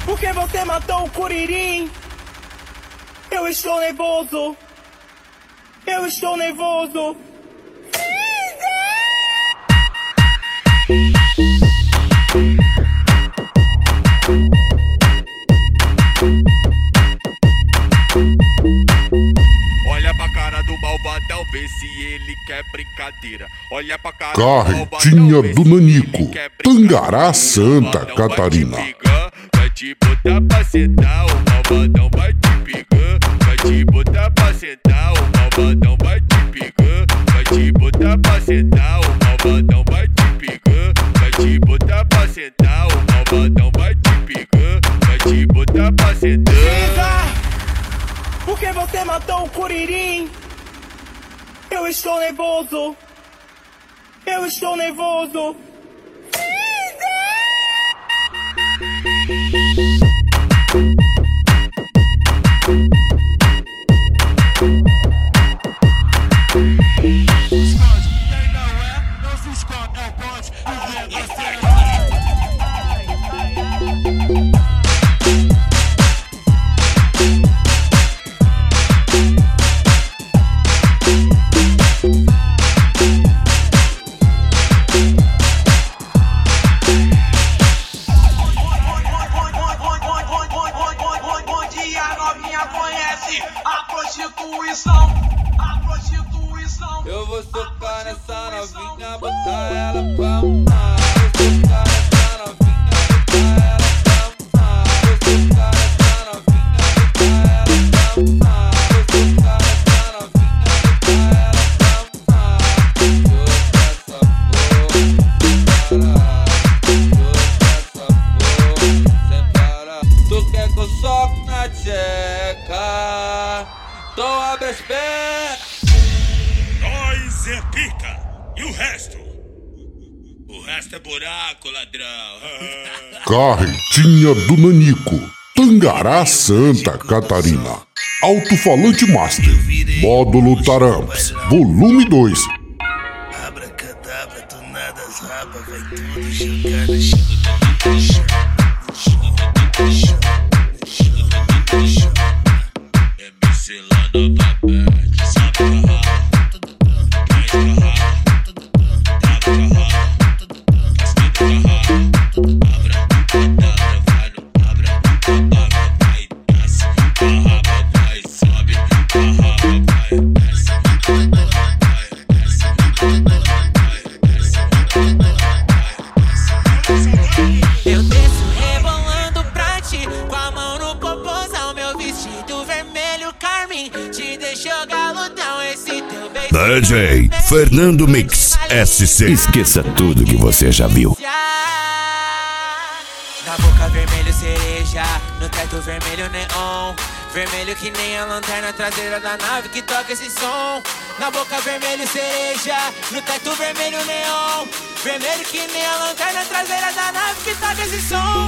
Porque você matou o Curirim. Eu estou nervoso. Eu estou nervoso. Olha pra cara do malvadão, vê se ele quer brincadeira. Olha pra cara Carretinha do Nanico, Tangará, Santa Catarina. Vai te botar pra sentar, o malvadão vai te pegar. Vai te botar pra sentar, o malvadão vai te pegar. Vai te botar pra sentar, o malvadão vai te pegar. Vai te botar pra sentar, o malvadão vai te pegar. Vai te botar pra sentar. Porque você matou o Curirim. Eu estou nervoso. Eu estou nervoso. Eu vou socar nessa novinha, botar ela pra mamar. Vou socar nessa novinha, botar ela pra mamar. Vou socar nessa novinha, botar ela pra mamar. Vou socar nessa novinha, botar ela pra mamar. Sem parar. Tu quer que eu soque na tcheca? Então abre as pernas. Nós é pica. E o resto? O resto é buraco, ladrão. Carretinha do Nanico, Tangará, Santa Catarina. Alto-falante Master, módulo Taramps, volume 2. Abracadabra, do nada as rabas, vai tudo jogar no chão. É miscelânea babete, sabe barrar. Eu desço rebolando pra ti, com a mão no popozão, meu vestido vermelho carmim te deixou galudão, esse teu beijo. DJ Fernando Mix SC. Esqueça tudo que você já viu. Na boca vermelho cereja, no teto vermelho neon, vermelho que nem a lanterna traseira da nave que toca esse som. Na boca vermelho cereja, no teto vermelho neon, vermelho que nem a lanterna traseira da nave que toca esse som.